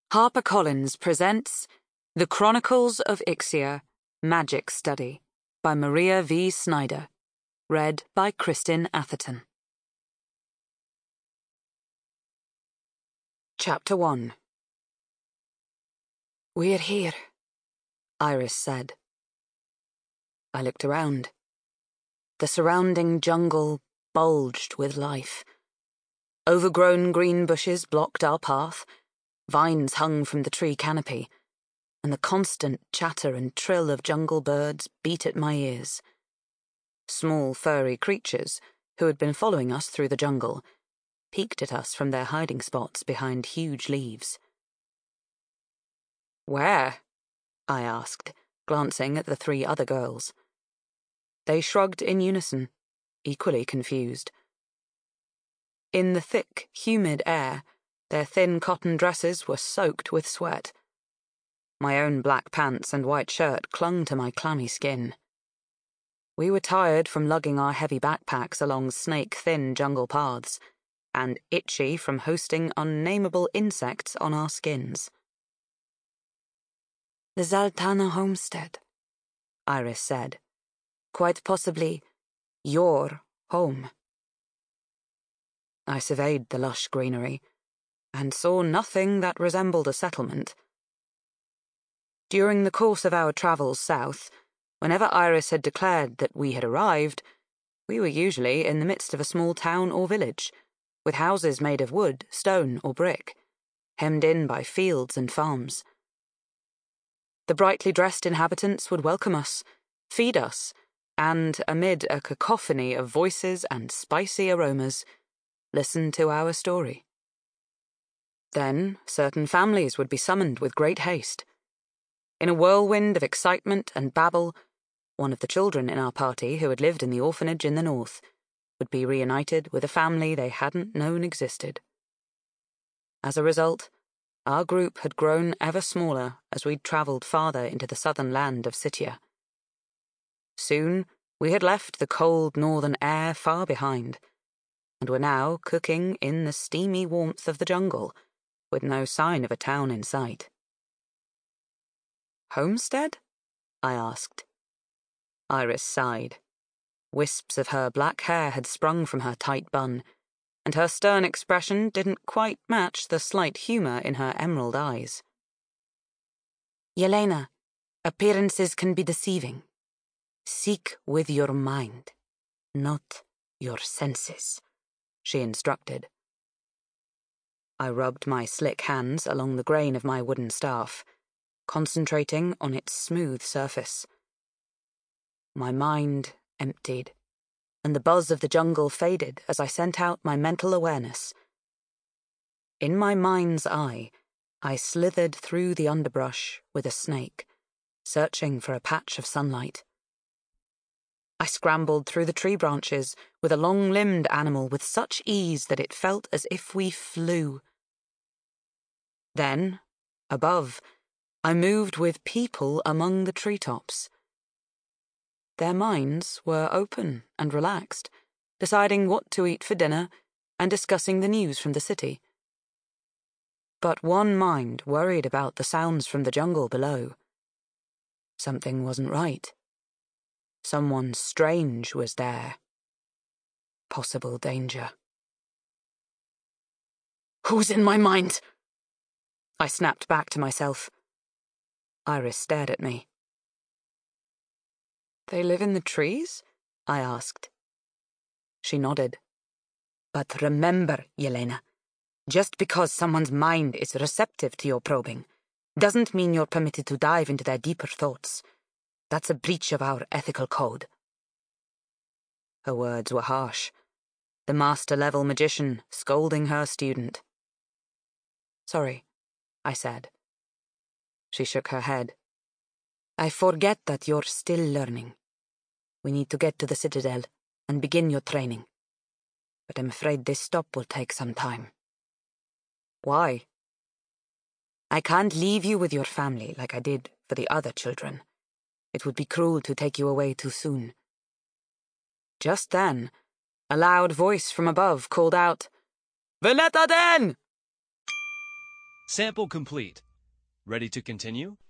HarperCollins presents The Chronicles of Ixia, Magic Study by Maria V. Snyder. Read by Kristin Atherton. Chapter 1. "We're here," Iris said. I looked around. The surrounding jungle bulged with life. Overgrown green bushes blocked our path, vines hung from the tree canopy, and the constant chatter and trill of jungle birds beat at my ears. Small furry creatures, who had been following us through the jungle, peeked at us from their hiding spots behind huge leaves. "Where?" I asked, glancing at the three other girls. They shrugged in unison, equally confused. In the thick, humid air, their thin cotton dresses were soaked with sweat. My own black pants and white shirt clung to my clammy skin. We were tired from lugging our heavy backpacks along snake-thin jungle paths, and itchy from hosting unnameable insects on our skins. "The Zaltana homestead," Iris said. "Quite possibly your home." I surveyed the lush greenery, and saw nothing that resembled a settlement. During the course of our travels south, whenever Iris had declared that we had arrived, we were usually in the midst of a small town or village, with houses made of wood, stone, or brick, hemmed in by fields and farms. The brightly dressed inhabitants would welcome us, feed us, and, amid a cacophony of voices and spicy aromas, listen to our story. Then certain families would be summoned with great haste. In a whirlwind of excitement and babble, one of the children in our party who had lived in the orphanage in the north would be reunited with a family they hadn't known existed. As a result, our group had grown ever smaller as we'd travelled farther into the southern land of Sitya. Soon we had left the cold northern air far behind, and were now cooking in the steamy warmth of the jungle, with no sign of a town in sight. "Homestead?" I asked. Iris sighed. Wisps of her black hair had sprung from her tight bun, and her stern expression didn't quite match the slight humour in her emerald eyes. "Yelena, appearances can be deceiving. Seek with your mind, not your senses," she instructed. I rubbed my slick hands along the grain of my wooden staff, concentrating on its smooth surface. My mind emptied, and the buzz of the jungle faded as I sent out my mental awareness. In my mind's eye, I slithered through the underbrush with a snake, searching for a patch of sunlight. I scrambled through the tree branches with a long-limbed animal with such ease that it felt as if we flew. Then, above, I moved with people among the treetops. Their minds were open and relaxed, deciding what to eat for dinner and discussing the news from the city. But one mind worried about the sounds from the jungle below. Something wasn't right. Someone strange was there. Possible danger. "Who's in my mind?" I snapped back to myself. Iris stared at me. "They live in the trees?" I asked. She nodded. "But remember, Yelena, just because someone's mind is receptive to your probing doesn't mean you're permitted to dive into their deeper thoughts. That's a breach of our ethical code." Her words were harsh. The master-level magician scolding her student. "Sorry," I said. She shook her head. "I forget that you're still learning. We need to get to the Citadel and begin your training. But I'm afraid this stop will take some time." "Why?" "I can't leave you with your family like I did for the other children. It would be cruel to take you away too soon." Just then, a loud voice from above called out, "Veneta den!" Sample complete. Ready to continue?